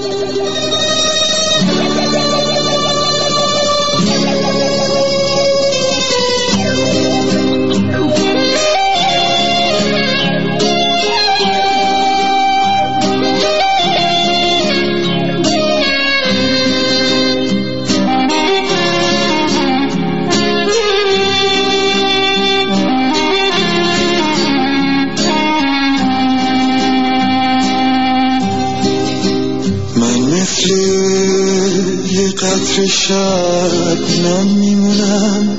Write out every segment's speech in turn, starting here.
قطره شبنم میمونم،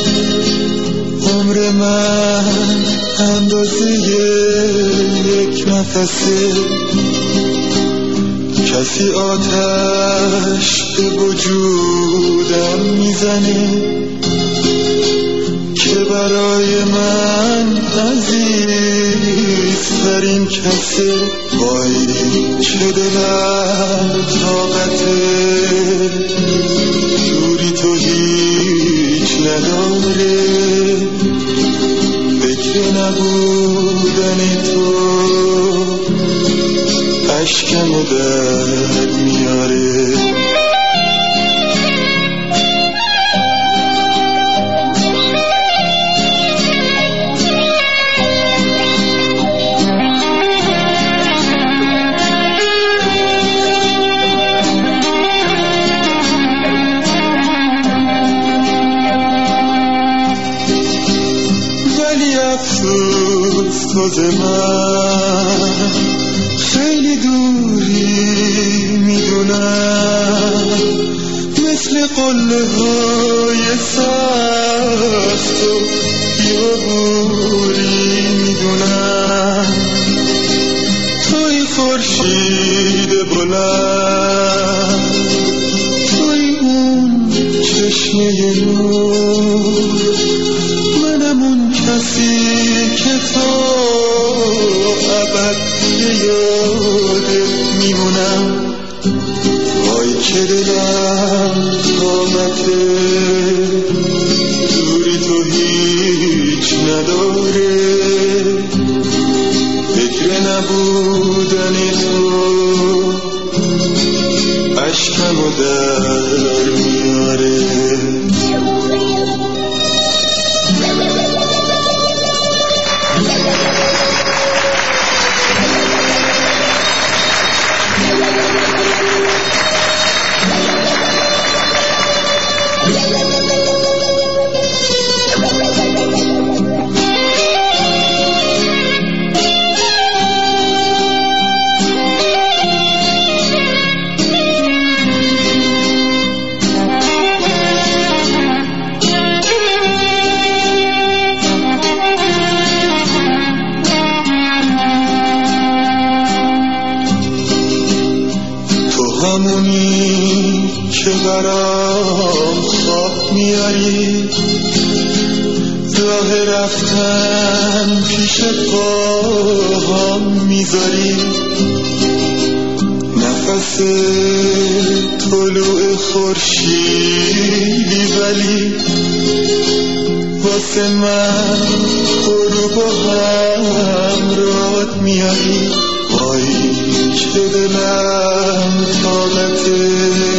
عمر من اندازه یک نفسه. کسی آتش به وجودم میزنه که برای من عزیزترین کسه. وای چه دلم طاقته، دوری تو هیچ نداره، فکر نبودن تو اشکمو در میاره. تو من خیلی دوری میدونم، مثل قله های سخت و بیابوری میدونم. توی خورشید بلند، توی اون چشمه نور، منم اون کسی که تو ابد یادت میمونم. وای که دلم طاقته، دوری تو هیچ نداره، فکر نبودن تو اشکمو در میاره. همونی که برام خواب میاری، راه رفتن پیش پاهم میذاری. نفس طلوع خورشیدی ولی واسه من غروب همراهت میاری. وای که دلم طاقته،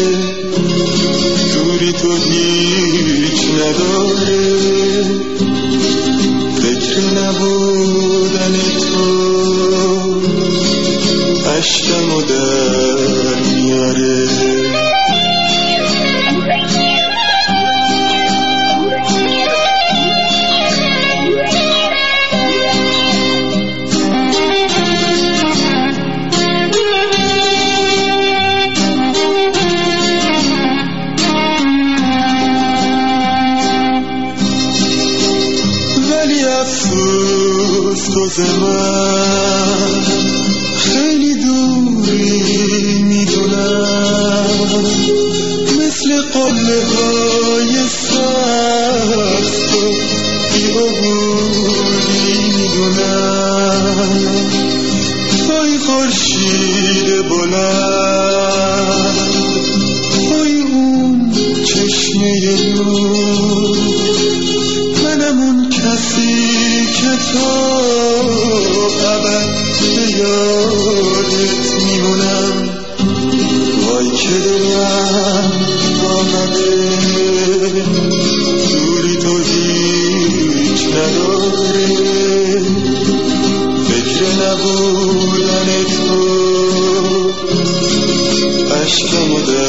دوری تو هیچ نداره، فکر نبودن تو اشکمو در میاره. تو من خیلی دوری میدونم، مثل قله های سخت و بیابوری میدونم. توی خورشید بلند، توی اون چشمه نور، منم اون کسی که تو ابد به یادت میمونم. بره فکر نبودن تو اشکمو